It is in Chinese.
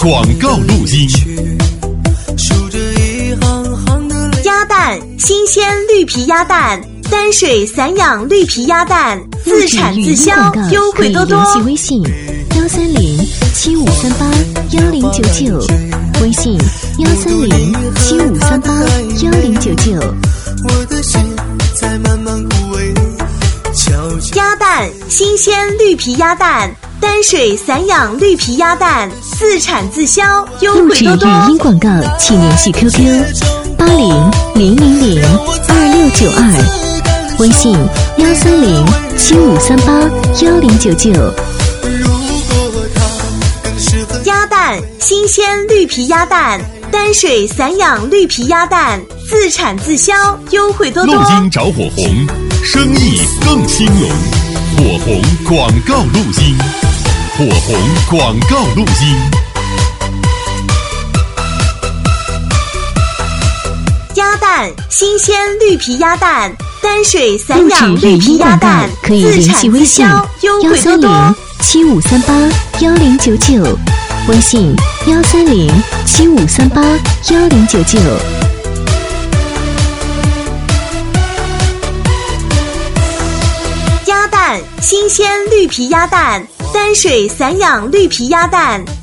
广告录音。 鸭蛋，新鲜绿皮鸭蛋，单水散养绿皮鸭蛋，自产自销，优惠多多。 联系微信13075381099，微信13075381099。 我的心在慢慢枯萎。 鸭蛋，新鲜绿皮鸭蛋，单水散养绿皮鸭蛋，自产自销，优惠多多。 录制语音广告，请联系 QQ8000022692，微信13075381099。 鸭蛋，新鲜绿皮鸭蛋，单水散养绿皮鸭蛋，自产自销，优惠多多。 录音找火红，生意更兴隆。火红广告录音，火红广告录音。 鸭蛋，新鲜绿皮鸭蛋，单水散养绿皮鸭蛋， 可以联系微信13075381099，微信13075381099。 鸭蛋，新鲜绿皮鸭蛋，单水散养绿皮鸭蛋，